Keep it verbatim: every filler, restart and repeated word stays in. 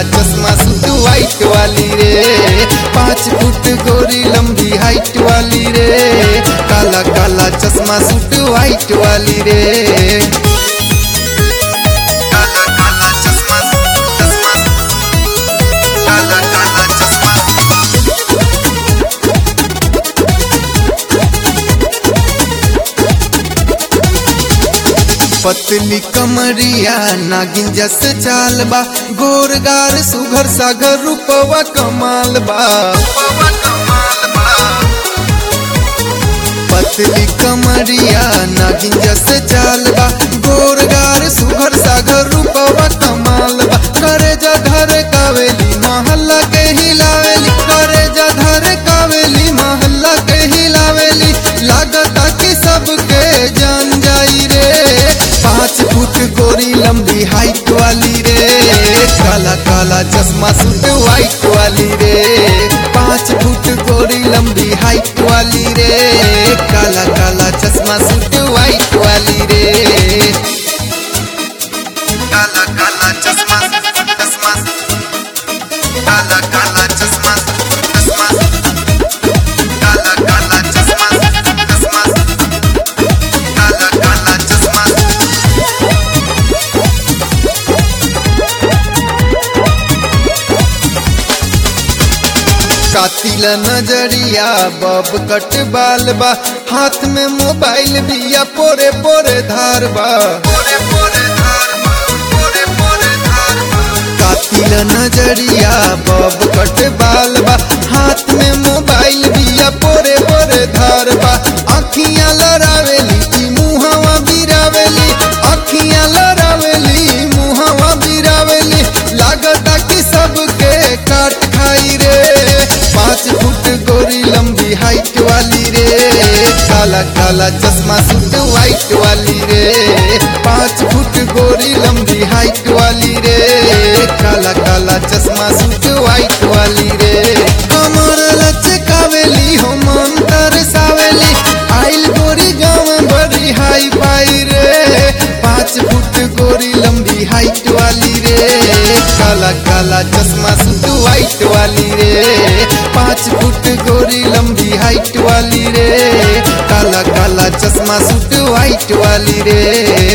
चश्मा suit white वाली रे, पाँच फुट गोरी लंबी हाइट वाली रे, काला काला चश्मा सूट वाइट वाली रे। काला काला चश्मा चश्मा काला काला चश्मा। पतली कमरिया नागिन जस चाल बा, गोरगार सुघर सागर रूपवा कमाल बा। पतली कमरिया नागिन जस चाल बा, गोरगार सुघर सागर रूपवा कमाल बा। करे जा धर कावेली महल्ला के हिलावेली, करे जा धर कावेली महल्ला के हिलावेली, लागता कि सबके जान जाई रे। पाँच फुट गोरी लंबी हाइट वाली रे, काला काला चश्मा सूट वाइट वाली रे, पाँच फुट गोरी लंबी हाइट वाली रे, काला काला चश्मा सूट वाइट वाली रे। काला काला चश्मा चश्मा काला काला चश्मा चश्मा काला काला चश्मा चश्मा काला काला चश्मा। कातिल नजरिया बब कट बाल बा, हाथ में मोबाइल बिया पोरे पोरे धार बा। कातिल नजरिया बब कट बाल बा, हाथ में मोबाइल बिया पोरे पोरे धार बा। अखियां लड़ावेली ई मुहवा बिरावेली, अखियां लड़ावेली मुहवा बिरावेली, लागता कि सबके काट खाई रे। पाँच फुट गोरी लंबी हाइट वाली रे, काला काला चश्मा सूट वाइट वाली रे, पाँच फुट गोरी लंबी हाइट वाली रे, काला काला चश्मा सूट वाइट वाली रे। कमर लचकावेली हो मन तरसावेली, आइल गोरी गाँव बड़ी हाई पाई रे, पाँच फुट गोरी लंबी हाइट वाली रे, काला काला चश्मा सूट वाइट वाली रे, पाँच फुट गोरी लंबी हाइट वाली रे, काला काला चश्मा सूट वाइट वाली रे।